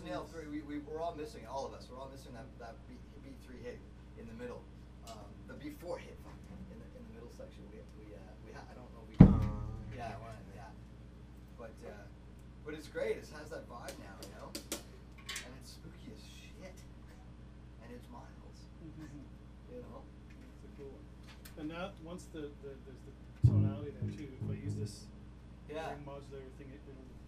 Snail 3, we're all missing, all of us, we're all missing that B3 hit in the middle. The B4 hit in the middle section. I don't know if we yeah, but it's great. It has that vibe now, you know? And it's spooky as shit. And it's Miles. You know? It's a cool one. And now, once there's the tonality there too, if I use this ring modulator thing, it'll